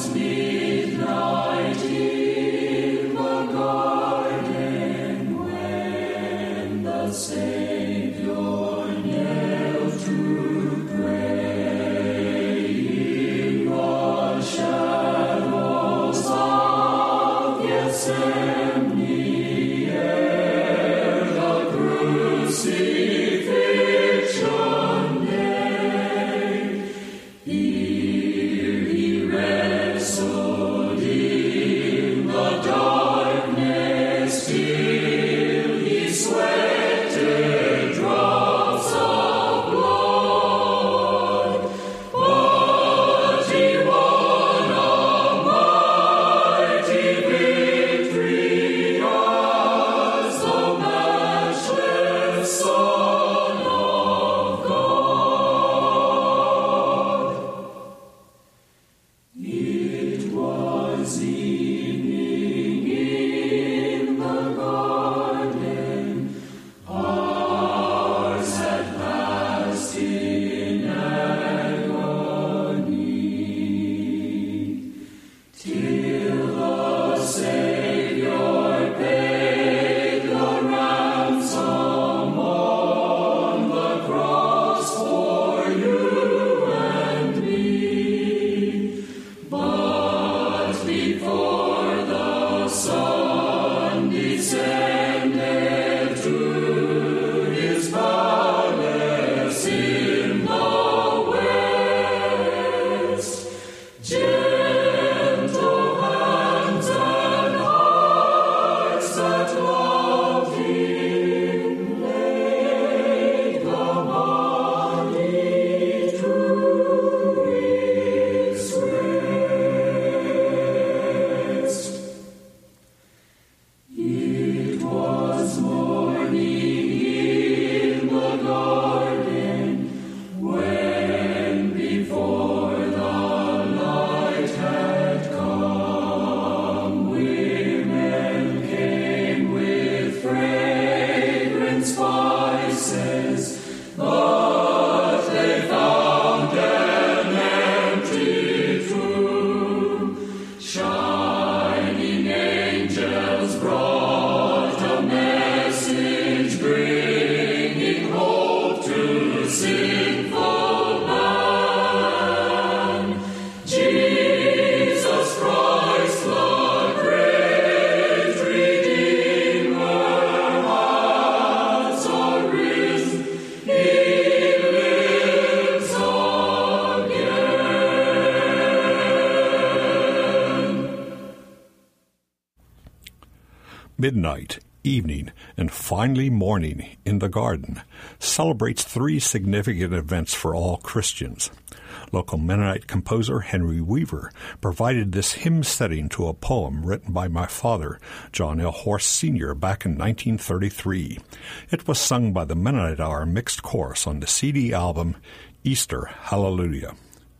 Midnight, evening, and finally morning in the garden celebrates three significant events for all Christians. Local Mennonite composer Henry Weaver provided this hymn setting to a poem written by my father, John L. Horst Sr., back in 1933. It was sung by the Mennonite Hour Mixed Chorus on the CD album Easter Hallelujah.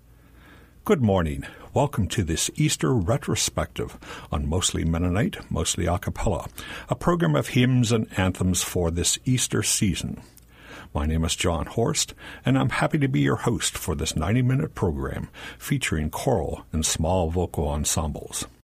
Good morning. Welcome to this Easter retrospective on Mostly Mennonite, Mostly A Cappella, a program of hymns and anthems for this Easter season. My name is John Horst, and I'm happy to be your host for this 90-minute program featuring choral and small vocal ensembles.